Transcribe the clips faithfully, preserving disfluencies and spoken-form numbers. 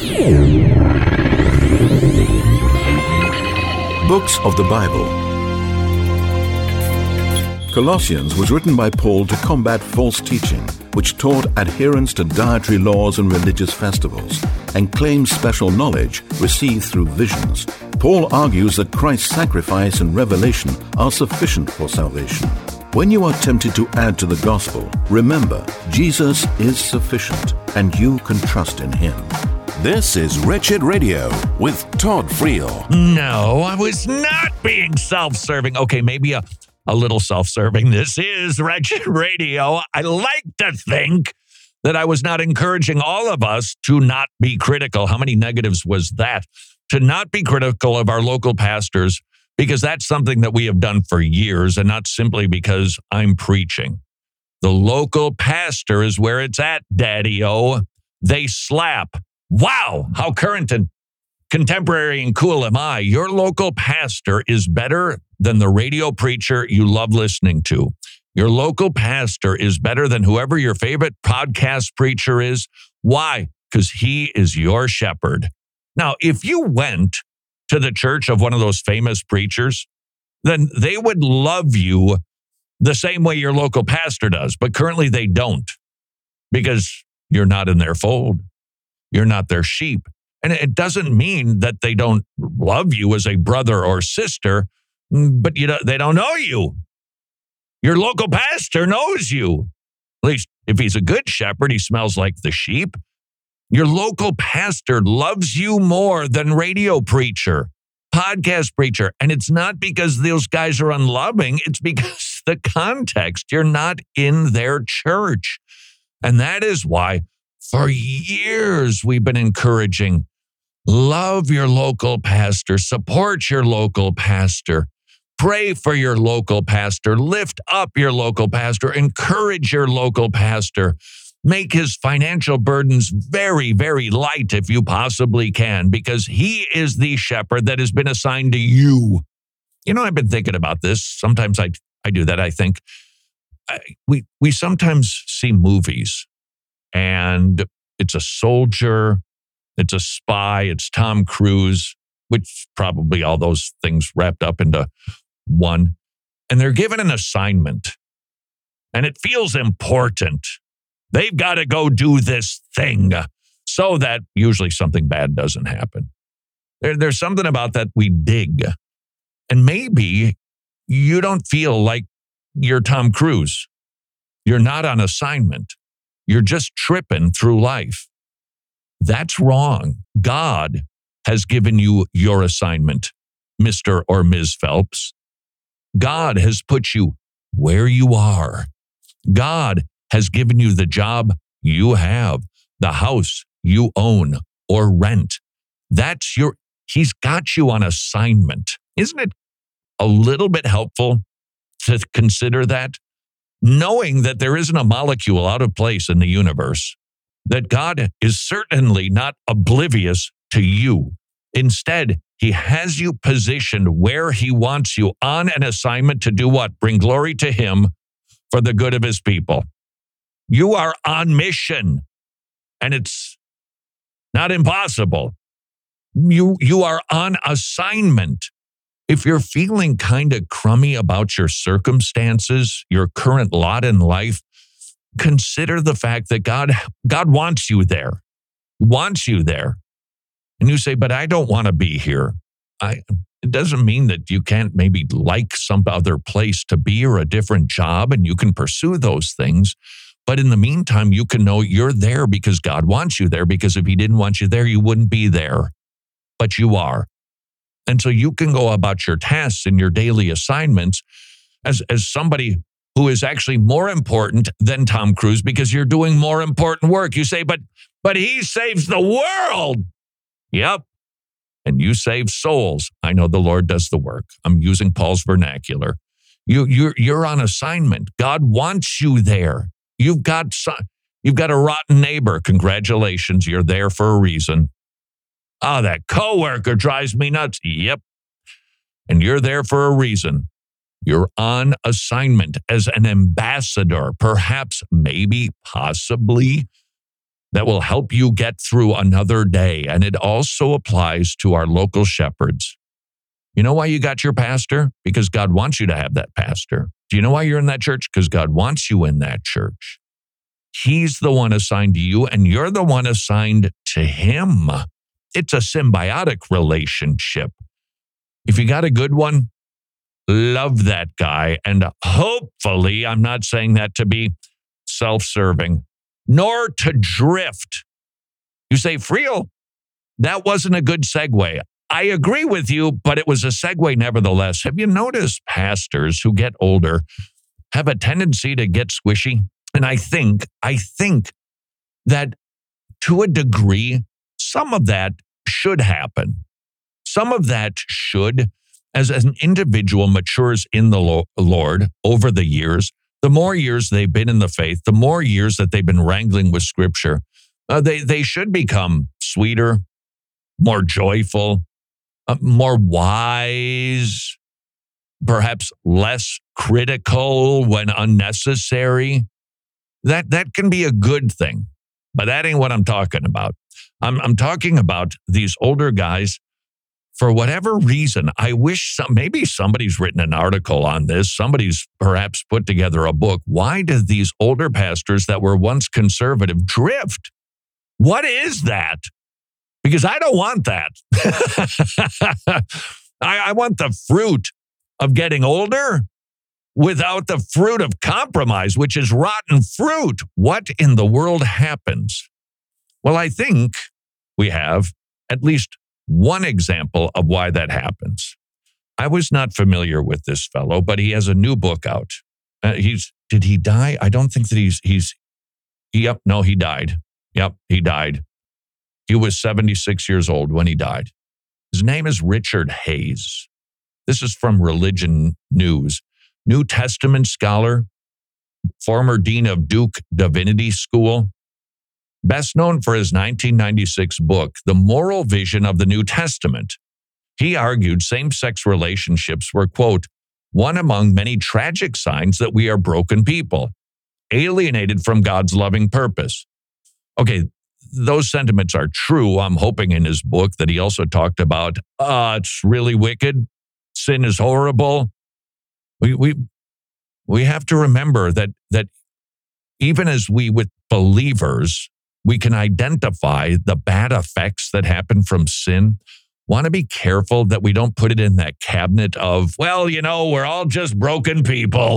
Books of the Bible. Colossians was written by Paul to combat false teaching, which taught adherence to dietary laws and religious festivals, and claimed special knowledge received through visions. Paul argues that Christ's sacrifice and revelation are sufficient for salvation. When you are tempted to add to the gospel, remember, Jesus is sufficient, and you can trust in him. This is Wretched Radio with Todd Friel. No, I was not being self-serving. Okay, maybe a, a little self-serving. This is Wretched Radio. I like to think that I was not encouraging all of us to not be critical. How many negatives was that? To not be critical of our local pastors, because that's something that we have done for years, and not simply because I'm preaching. The local pastor is where it's at, Daddy-O. They slap. Wow, how current and contemporary and cool am I? Your local pastor is better than the radio preacher you love listening to. Your local pastor is better than whoever your favorite podcast preacher is. Why? Because he is your shepherd. Now, if you went to the church of one of those famous preachers, then they would love you the same way your local pastor does. But currently they don't, because you're not in their fold. You're not their sheep. And it doesn't mean that they don't love you as a brother or sister, but you don't, they don't know you. Your local pastor knows you. At least if he's a good shepherd, he smells like the sheep. Your local pastor loves you more than radio preacher, podcast preacher. And it's not because those guys are unloving. It's because the context, you're not in their church. And that is why for years we've been encouraging, love your local pastor, support your local pastor, pray for your local pastor, lift up your local pastor, encourage your local pastor, make his financial burdens very, very light if you possibly can, because he is the shepherd that has been assigned to you. You know, I've been thinking about this. Sometimes I, I do that. I think I, we, we sometimes see movies, and it's a soldier, it's a spy, it's Tom Cruise, which probably all those things wrapped up into one. And they're given an assignment, and it feels important. They've got to go do this thing so that usually something bad doesn't happen. There, there's something about that we dig. And maybe you don't feel like you're Tom Cruise. You're not on assignment. You're just tripping through life. That's wrong. God has given you your assignment, Mister or Miz Phelps. God has put you where you are. God has given you the job you have, the house you own or rent. That's your, he's got you on assignment. Isn't it a little bit helpful to consider that? Knowing that there isn't a molecule out of place in the universe, that God is certainly not oblivious to you. Instead, he has you positioned where he wants you on an assignment to do what? Bring glory to him for the good of his people. You are on mission, and it's not impossible. You, you are on assignment. If you're feeling kind of crummy about your circumstances, your current lot in life, consider the fact that God, God wants you there. He wants you there. And you say, but I don't want to be here. I, it doesn't mean that you can't maybe like some other place to be or a different job, and you can pursue those things. But in the meantime, you can know you're there because God wants you there, because if he didn't want you there, you wouldn't be there. But you are. And so you can go about your tasks and your daily assignments as, as somebody who is actually more important than Tom Cruise, because you're doing more important work. You say, but, but he saves the world. Yep. And you save souls. I know the Lord does the work. I'm using Paul's vernacular. You, you're, you're on assignment. God wants you there. You've got, you've got a rotten neighbor. Congratulations. You're there for a reason. Oh, that coworker drives me nuts. Yep. And you're there for a reason. You're on assignment as an ambassador, perhaps, maybe, possibly that will help you get through another day. And it also applies to our local shepherds. You know why you got your pastor? Because God wants you to have that pastor. Do you know why you're in that church? Because God wants you in that church. He's the one assigned to you, and you're the one assigned to him. It's a symbiotic relationship. If you got a good one, love that guy. And hopefully, I'm not saying that to be self-serving, nor to drift. You say, Friel, that wasn't a good segue. I agree with you, but it was a segue nevertheless. Have you noticed pastors who get older have a tendency to get squishy? And I think, I think that to a degree, some of that should happen. Some of that should, as, as an individual matures in the Lo- Lord over the years, the more years they've been in the faith, the more years that they've been wrangling with Scripture, uh, they, they should become sweeter, more joyful, uh, more wise, perhaps less critical when unnecessary. That, that can be a good thing, but that ain't what I'm talking about. I'm, I'm talking about these older guys. For whatever reason, I wish some, maybe somebody's written an article on this. Somebody's perhaps put together a book. Why do these older pastors that were once conservative drift? What is that? Because I don't want that. I, I want the fruit of getting older without the fruit of compromise, which is rotten fruit. What in the world happens? Well, I think we have at least one example of why that happens. I was not familiar with this fellow, but he has a new book out. Uh, he's did he die? I don't think that he's he's. Yep, no, he died. Yep, he died. He was seventy-six years old when he died. His name is Richard Hays. This is from Religion News. New Testament scholar, former dean of Duke Divinity School. Best known for his nineteen ninety-six book, The Moral Vision of the New Testament. He argued same-sex relationships were, quote, one among many tragic signs that we are broken people, alienated from God's loving purpose. Okay, those sentiments are true. I'm hoping in his book that he also talked about, uh, it's really wicked. Sin is horrible. We we we have to remember that that even as we with believers, we can identify the bad effects that happen from sin. Want to be careful that we don't put it in that cabinet of, well, you know, we're all just broken people.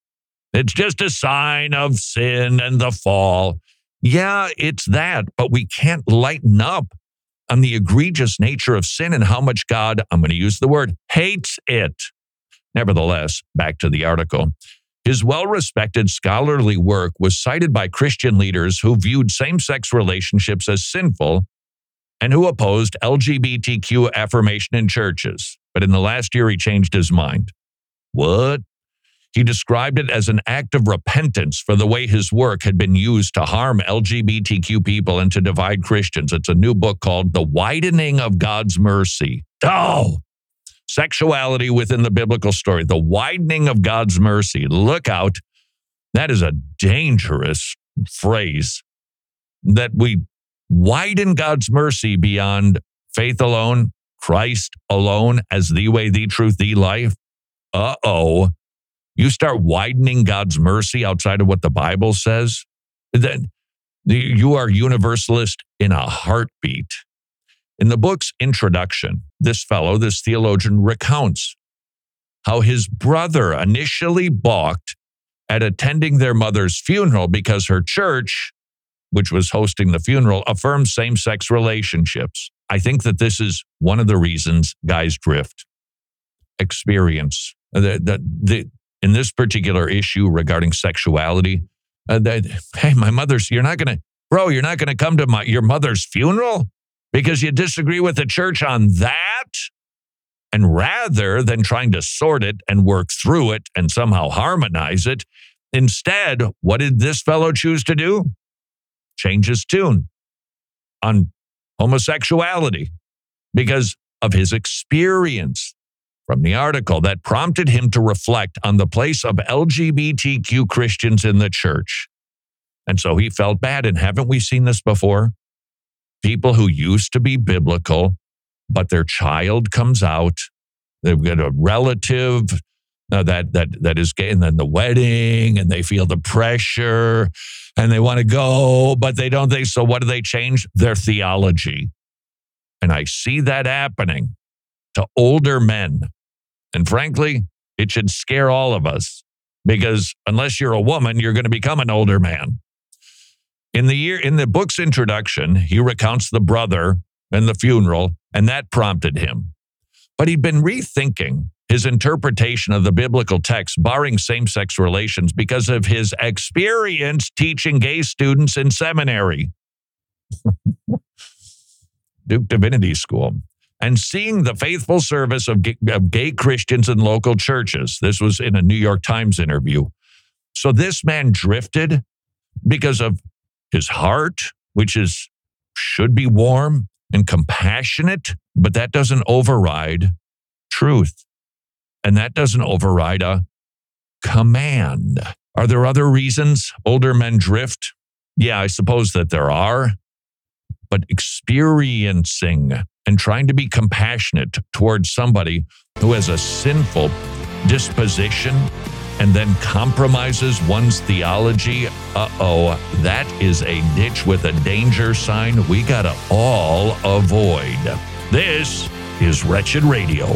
It's just a sign of sin and the fall. Yeah, it's that, but we can't lighten up on the egregious nature of sin and how much God, I'm going to use the word, hates it. Nevertheless, back to the article. His well-respected scholarly work was cited by Christian leaders who viewed same-sex relationships as sinful and who opposed L G B T Q affirmation in churches. But in the last year, he changed his mind. What? He described it as an act of repentance for the way his work had been used to harm L G B T Q people and to divide Christians. It's a new book called The Widening of God's Mercy. Oh! Sexuality within the biblical story, the widening of God's mercy. Look out. That is a dangerous phrase, that we widen God's mercy beyond faith alone, Christ alone as the way, the truth, the life. Uh-oh. You start widening God's mercy outside of what the Bible says, then you are universalist in a heartbeat. In the book's introduction, this fellow, this theologian, recounts how his brother initially balked at attending their mother's funeral because her church, which was hosting the funeral, affirmed same-sex relationships. I think that this is one of the reasons guys drift. Experience. The, the, the, in this particular issue regarding sexuality, uh, that, hey, my mother's, you're not going to, bro, you're not going to come to my your mother's funeral? Because you disagree with the church on that? And rather than trying to sort it and work through it and somehow harmonize it, instead, what did this fellow choose to do? Change his tune on homosexuality because of his experience from the article that prompted him to reflect on the place of L G B T Q Christians in the church. And so he felt bad. And haven't we seen this before? People who used to be biblical, but their child comes out. They've got a relative uh, that that that is gay, and then the wedding, and they feel the pressure, and they want to go, but they don't think so. What do they change? Their theology. And I see that happening to older men. And frankly, it should scare all of us, because unless you're a woman, you're going to become an older man. In the year, in the book's introduction, he recounts the brother and the funeral, and that prompted him. But he'd been rethinking his interpretation of the biblical text, barring same-sex relations, because of his experience teaching gay students in seminary, Duke Divinity School, and seeing the faithful service of gay, of gay Christians in local churches. This was in a New York Times interview. So this man drifted because of his heart, which is should be warm and compassionate, but that doesn't override truth. And that doesn't override a command. Are there other reasons older men drift? Yeah, I suppose that there are. But experiencing and trying to be compassionate towards somebody who has a sinful disposition and then compromises one's theology, uh-oh, that is a ditch with a danger sign we gotta all avoid. This is Wretched Radio.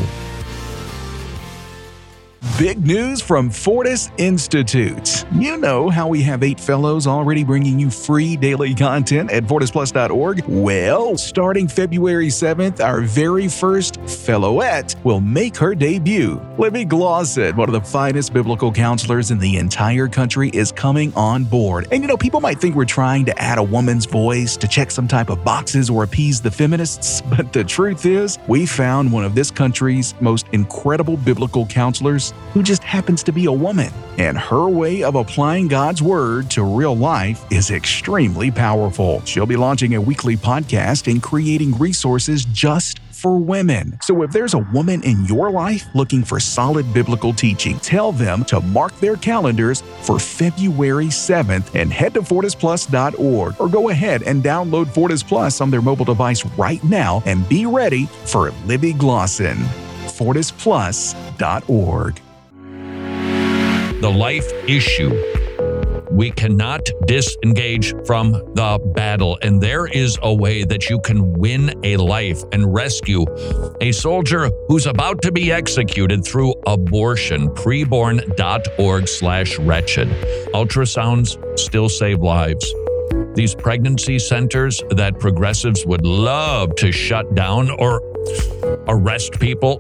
Big news from Fortis Institute. You know how we have eight fellows already bringing you free daily content at fortis plus dot org? Well, starting February seventh, our very first fellowette will make her debut. Libby Glosson, one of the finest biblical counselors in the entire country, is coming on board. And you know, people might think we're trying to add a woman's voice to check some type of boxes or appease the feminists, but the truth is, we found one of this country's most incredible biblical counselors who just happens to be a woman. And her way of applying God's word to real life is extremely powerful. She'll be launching a weekly podcast and creating resources just for women. So if there's a woman in your life looking for solid biblical teaching, tell them to mark their calendars for February seventh and head to fortis plus dot org, or go ahead and download Fortis Plus on their mobile device right now and be ready for Libby Glosson. fortis plus dot org. The life issue. We cannot disengage from the battle, and there is a way that you can win a life and rescue a soldier who's about to be executed through abortion. preborn.org slash wretched. Ultrasounds still save lives. These pregnancy centers that progressives would love to shut down or arrest people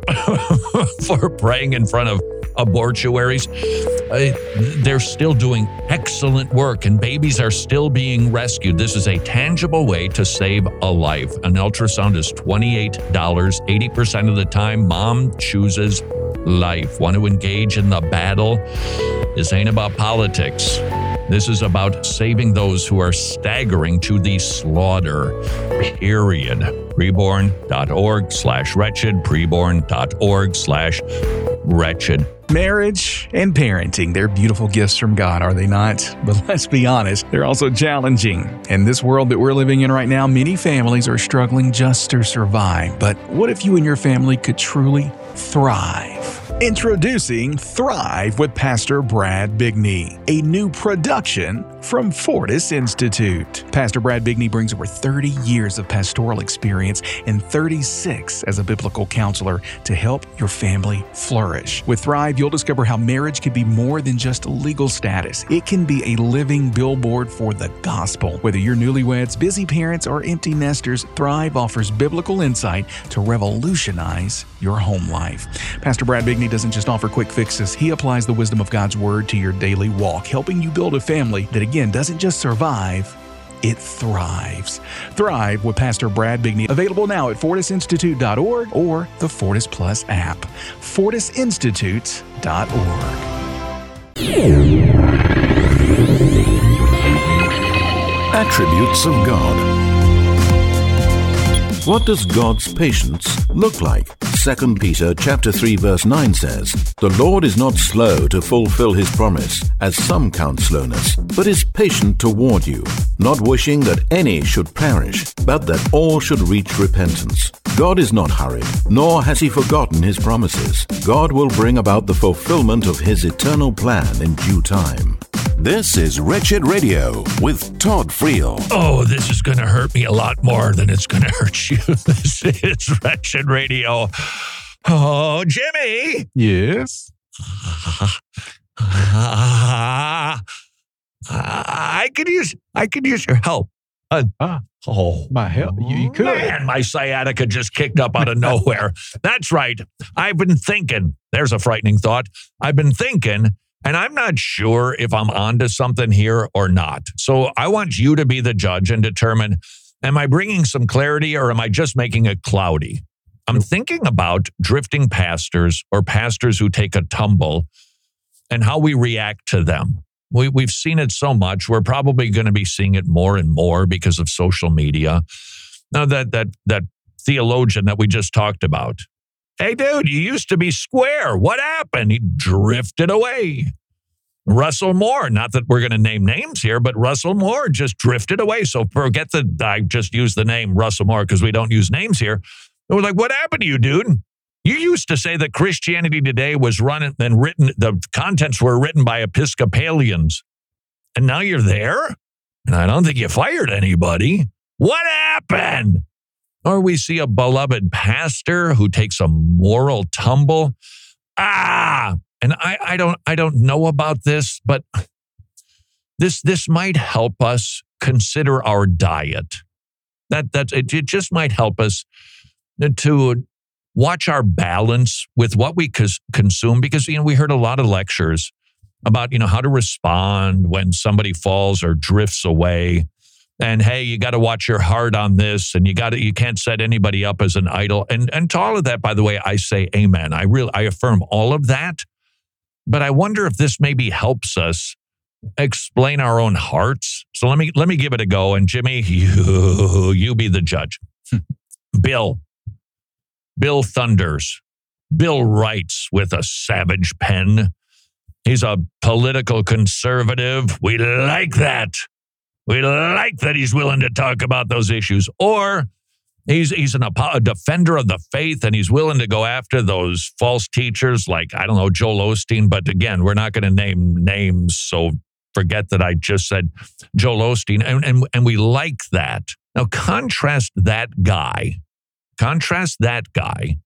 for praying in front of abortuaries, uh, they're still doing excellent work, and babies are still being rescued. This is a tangible way to save a life. An ultrasound is twenty-eight dollars. eighty percent of the time, mom chooses life. Want to engage in the battle? This ain't about politics. This is about saving those who are staggering to the slaughter, period. preborn.org slash wretched, preborn.org slash wretched. Marriage and parenting, they're beautiful gifts from God, are they not? But let's be honest, they're also challenging. In this world that we're living in right now, many families are struggling just to survive. But what if you and your family could truly thrive? Introducing Thrive with Pastor Brad Bigney, a new production from Fortis Institute. Pastor Brad Bigney brings over thirty years of pastoral experience and thirty-six as a biblical counselor to help your family flourish. With Thrive, you'll discover how marriage can be more than just legal status. It can be a living billboard for the gospel. Whether you're newlyweds, busy parents, or empty nesters, Thrive offers biblical insight to revolutionize your home life. Pastor Brad Bigney doesn't just offer quick fixes. He applies the wisdom of God's word to your daily walk, helping you build a family that, again, doesn't just survive, it thrives. Thrive with Pastor Brad Bigney. Available now at fortis institute dot org or the Fortis Plus app. fortis institute dot org. Attributes of God. What does God's patience look like? Second Peter chapter three verse nine says, "The Lord is not slow to fulfill his promise, as some count slowness, but is patient toward you, not wishing that any should perish, but that all should reach repentance." God is not hurried, nor has he forgotten his promises. God will bring about the fulfillment of his eternal plan in due time. This is Wretched Radio with Todd Friel. Oh, this is going to hurt me a lot more than it's going to hurt you. This is Wretched Radio. Oh, Jimmy. Yes. I could use I could use your help. Uh, Ah, oh, my help. You, you could. Man, my sciatica just kicked up out of nowhere. That's right. I've been thinking. There's a frightening thought. I've been thinking, and I'm not sure if I'm onto something here or not. So I want you to be the judge and determine, am I bringing some clarity or am I just making it cloudy? I'm thinking about drifting pastors or pastors who take a tumble and how we react to them. We, we've seen it so much. We're probably going to be seeing it more and more because of social media. Now, that that that theologian that we just talked about, hey, dude, you used to be square. What happened? He drifted away. Russell Moore, not that we're going to name names here, but Russell Moore just drifted away. So forget that I just used the name Russell Moore because we don't use names here. We're like, what happened to you, dude? You used to say that Christianity Today was run and written, the contents were written by Episcopalians. And now you're there? And I don't think you fired anybody. What happened? Or we see a beloved pastor who takes a moral tumble. Ah, and I, I don't I don't know about this, but this this might help us consider our diet. That that it, it just might help us to watch our balance with what we cons- consume, because, you know, we heard a lot of lectures about, you know, how to respond when somebody falls or drifts away. And hey, you got to watch your heart on this, and you got to, you can't set anybody up as an idol. And and to all of that, by the way, I say amen. I really, I affirm all of that. But I wonder if this maybe helps us explain our own hearts. So let me let me give it a go. And Jimmy, you you be the judge. Bill. Bill thunders. Bill writes with a savage pen. He's a political conservative. We like that. We like that he's willing to talk about those issues. Or he's he's an, a defender of the faith, and he's willing to go after those false teachers like, I don't know, Joel Osteen. But again, we're not going to name names, so forget that I just said Joel Osteen. And, and, and we like that. Now, contrast that guy. Contrast that guy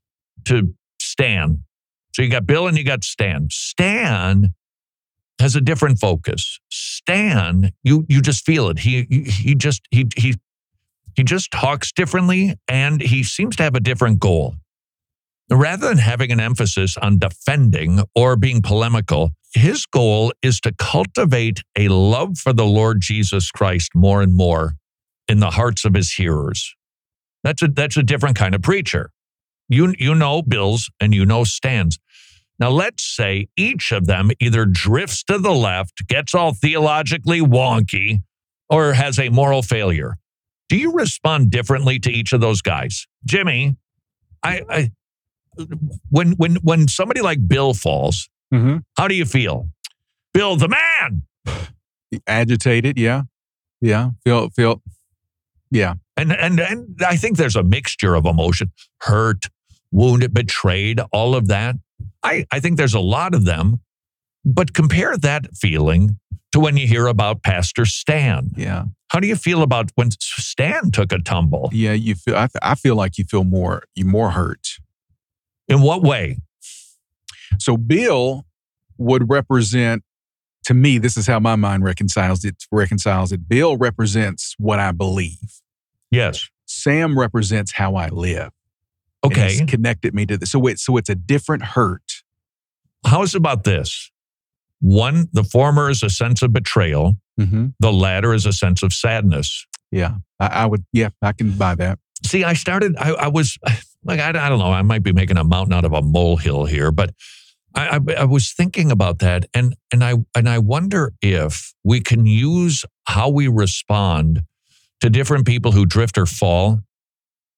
to Stan. So you got Bill and you got Stan. Stan has a different focus. Stan, you you just feel it. He he just he he he just talks differently, and he seems to have a different goal. Rather than having an emphasis on defending or being polemical, his goal is to cultivate a love for the Lord Jesus Christ more and more in the hearts of his hearers. That's a that's a different kind of preacher. You you know Bill's and you know Stan's. Now let's say each of them either drifts to the left, gets all theologically wonky, or has a moral failure. Do you respond differently to each of those guys? Jimmy, I, I when when when somebody like Bill falls, Mm-hmm. how do you feel? Bill the man. Agitated, yeah. Yeah. Feel feel yeah. And, and and I think there's a mixture of emotion, hurt, wounded, betrayed, all of that. I, I think there's a lot of them. But compare that feeling to when you hear about Pastor Stan. Yeah. How do you feel about when Stan took a tumble? Yeah, you feel I, I feel like you feel more you more hurt. In what way? So Bill would represent, to me, this is how my mind reconciles it reconciles it. Bill represents what I believe. Yes. Sam represents how I live. And Okay. he's connected me to this. So it so it's a different hurt. How's about this? One, the former is a sense of betrayal. Mm-hmm. The latter is a sense of sadness. Yeah, I, I would. Yeah, I can buy that. See, I started, I, I was like, I, I don't know, I might be making a mountain out of a molehill here, but I, I, I was thinking about that. And, and I, and I wonder if we can use how we respond to different people who drift or fall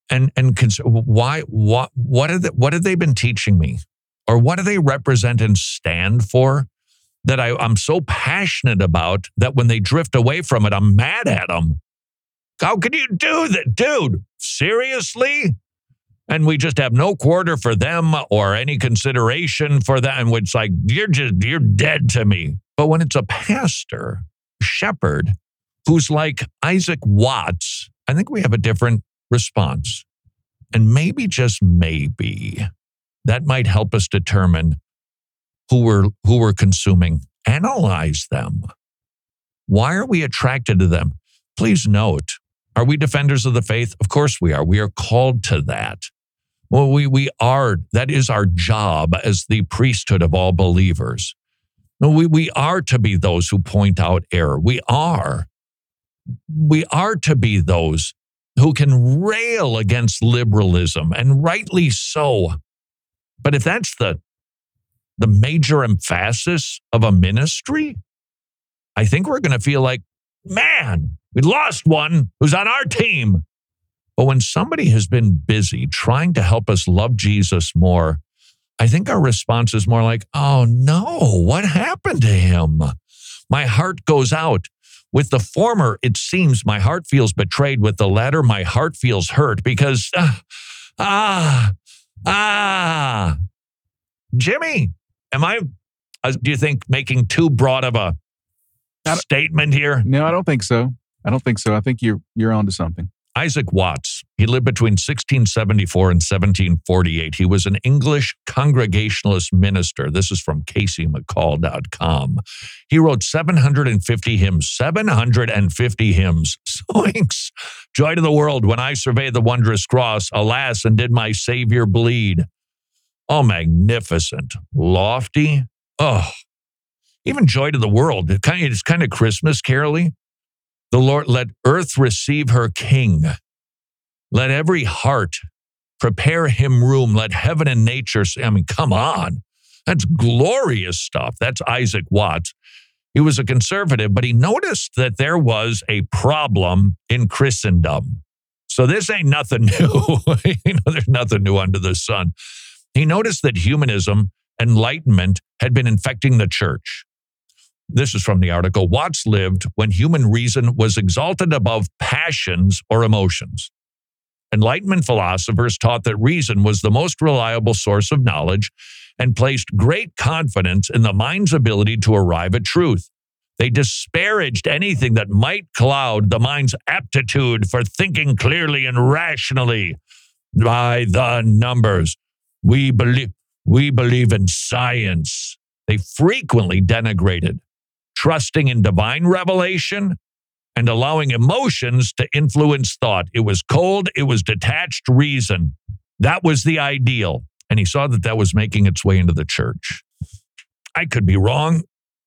And and cons- why what what are they, what have they been teaching me, or what do they represent and stand for that I, I'm so passionate about that when they drift away from it, I'm mad at them. How can you do that, dude? Seriously? And we just have no quarter for them or any consideration for that. And it's like, you're just, you're dead to me. But when it's a pastor, shepherd, who's like Isaac Watts, I think we have a different response. And maybe, just maybe, that might help us determine who we're, who we're consuming. Analyze them. Why are we attracted to them? Please note, are we defenders of the faith? Of course we are. We are called to that. Well, we, we are. That is our job as the priesthood of all believers. We, we are to be those who point out error. We are. We are to be those who can rail against liberalism, and rightly so. But if that's the, the major emphasis of a ministry, I think we're going to feel like, man, we lost one who's on our team. But when somebody has been busy trying to help us love Jesus more, I think our response is more like, oh no, what happened to him? My heart goes out. With the former, it seems my heart feels betrayed. With the latter, my heart feels hurt because, ah, ah, ah. Jimmy, am I, uh, do you think, making too broad of a statement here? No, I don't think so. I don't think so. I think you're you're onto something. Isaac Watts, he lived between sixteen seventy-four and seventeen forty-eight. He was an English Congregationalist minister. This is from Casey McCall dot com. He wrote seven hundred fifty hymns, seven hundred fifty hymns. Zoinks! Joy to the world when I survey the wondrous cross. Alas, and did my Savior bleed. Oh, magnificent. Lofty. Oh, even joy to the world. It kind of, it's kind of Christmas carol-y. The Lord, let earth receive her King. Let every heart prepare him room. Let heaven and nature say, I mean, come on. That's glorious stuff. That's Isaac Watts. He was a conservative, but he noticed that there was a problem in Christendom. So this ain't nothing new. You know, there's nothing new under the sun. He noticed that humanism, enlightenment, had been infecting the church. This is from the article. Watts lived when human reason was exalted above passions or emotions. Enlightenment philosophers taught that reason was the most reliable source of knowledge and placed great confidence in the mind's ability to arrive at truth. They disparaged anything that might cloud the mind's aptitude for thinking clearly and rationally. By the numbers, we believe, we believe in science. They frequently denigrated trusting in divine revelation and allowing emotions to influence thought. It was cold, it was detached reason. That was the ideal. And he saw that that was making its way into the church. I could be wrong,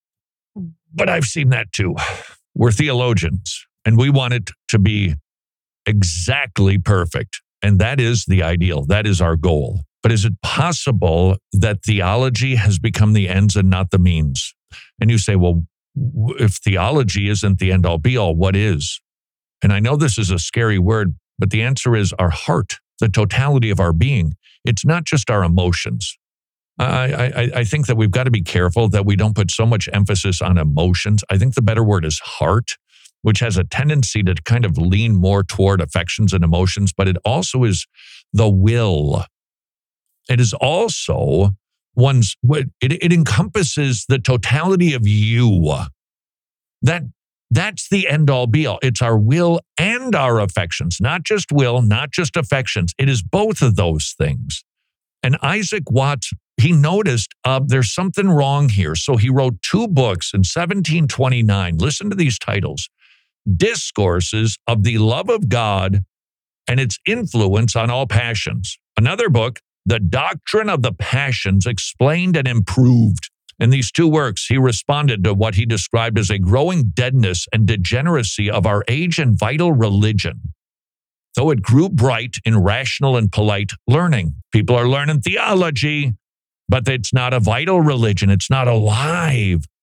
but I've seen that too. We're theologians, and we want it to be exactly perfect. And that is the ideal. That is our goal. But is it possible that theology has become the ends and not the means? And you say, well, if theology isn't the end-all be-all, what is? And I know this is a scary word, but the answer is our heart, the totality of our being. It's not just our emotions. I, I, I think that we've got to be careful that we don't put so much emphasis on emotions. I think the better word is heart, which has a tendency to kind of lean more toward affections and emotions, but it also is the will. It is also one's, it, it encompasses the totality of you. That, that's the end all be all. It's our will and our affections, not just will, not just affections. It is both of those things. And Isaac Watts, he noticed uh, there's something wrong here. So he wrote two books in seventeen twenty-nine. Listen to these titles. Discourses of the Love of God and Its Influence on All Passions. Another book, The Doctrine of the Passions, Explained and Improved. In these two works, he responded to what he described as a growing deadness and degeneracy of our age and vital religion. Though it grew bright in rational and polite learning. People are learning theology, but it's not a vital religion. It's not alive.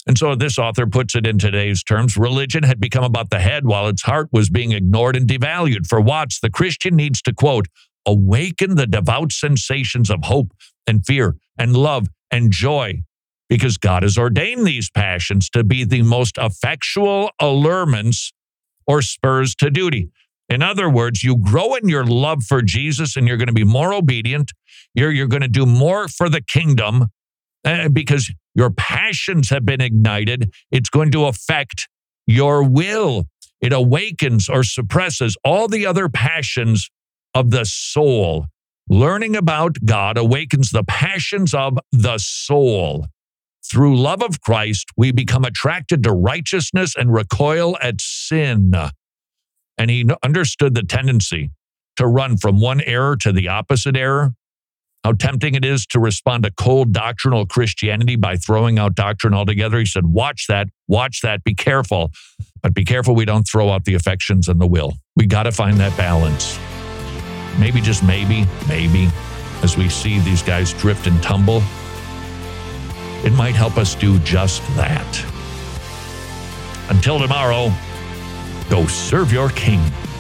And so this author puts it in today's terms, religion had become about the head while its heart was being ignored and devalued. For Watts, the Christian needs to, quote, awaken the devout sensations of hope and fear and love and joy, because God has ordained these passions to be the most effectual allurements or spurs to duty. In other words, you grow in your love for Jesus and you're going to be more obedient. You're, you're going to do more for the kingdom uh, because your passions have been ignited. It's going to affect your will. It awakens or suppresses all the other passions of the soul. Learning about God awakens the passions of the soul. Through love of Christ, we become attracted to righteousness and recoil at sin. And he understood the tendency to run from one error to the opposite error. How tempting it is to respond to cold doctrinal Christianity by throwing out doctrine altogether. He said, watch that, watch that, be careful. But be careful we don't throw out the affections and the will. We got to find that balance. Maybe, just maybe, maybe, as we see these guys drift and tumble, it might help us do just that. Until tomorrow, go serve your King.